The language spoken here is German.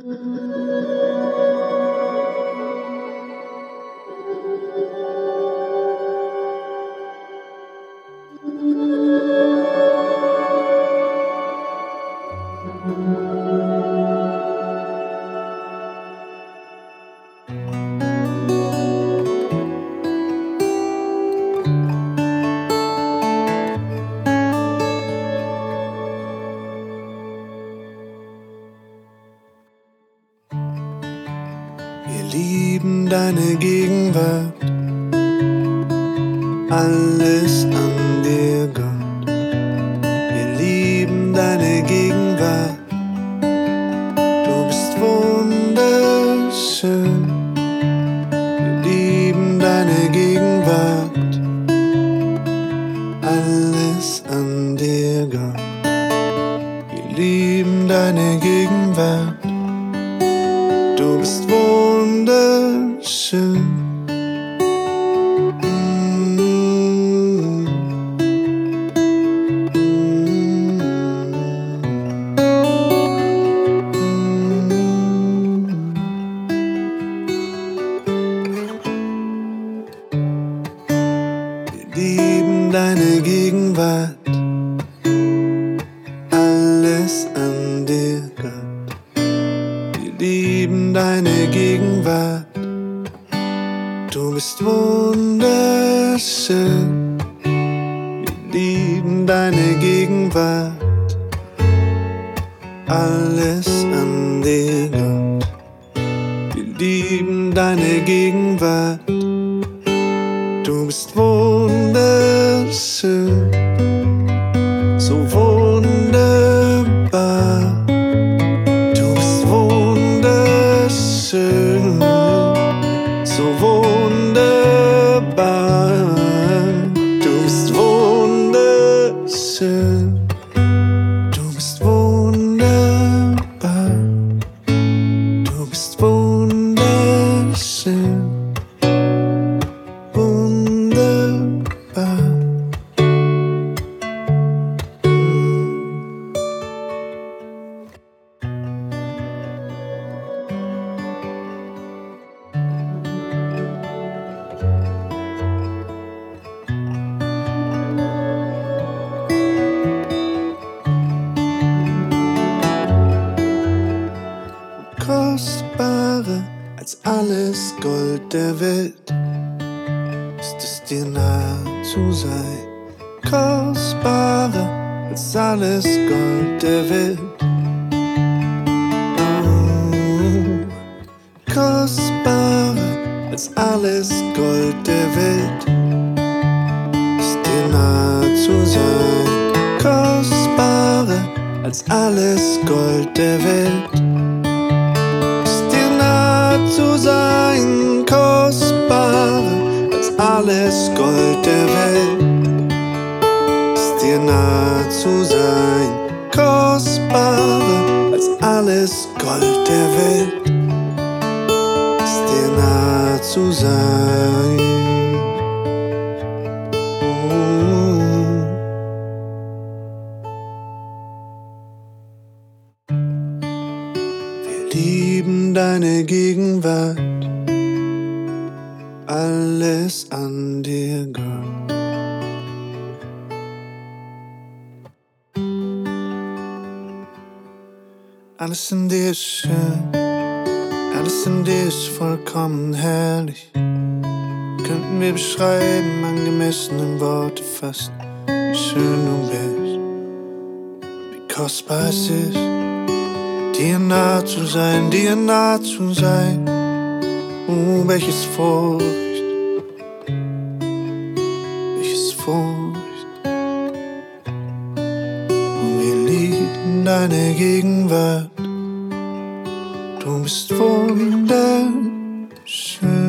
Wir lieben deine Gegenwart, alles an dir, Gott. Wir lieben deine Gegenwart, du bist wunderschön. Wir lieben deine Gegenwart, alles an dir, Gott. Wir lieben deine Gegenwart, du bist wunderschön. Wir lieben deine Gegenwart, alles an dir, Gott. Wir lieben deine Gegenwart, du bist wunderschön. Wir lieben deine Gegenwart, alles an dir, Gott. Wir lieben deine Gegenwart, du bist wunderschön, so wunderbar. Du bist wunderschön, so wunderbar. Du bist wunderschön, du bist wunderbar. Du bist wunderschön, wunderbar. Kostbarer als alles Gold der Welt ist es dir nah zu sein. Kostbarer als alles Gold der Welt. Oh, kostbarer als alles Gold der Welt ist dir nah zu sein. Kostbarer als alles Gold der Welt zu sein, kostbarer als alles Gold der Welt, ist dir nah zu sein, kostbarer als alles Gold der Welt, ist dir nah zu sein. Wir lieben deine Gegenwart, alles an dir, Gott. Alles in dir ist schön, alles in dir ist vollkommen herrlich. Könnten wir beschreiben, angemessen in Worte fassen, wie schön du bist, wie kostbar es ist, dir nah zu sein, dir nah zu sein. Oh, welches Furcht, welches Furcht. Und wir lieben deine Gegenwart, du bist wunderschön.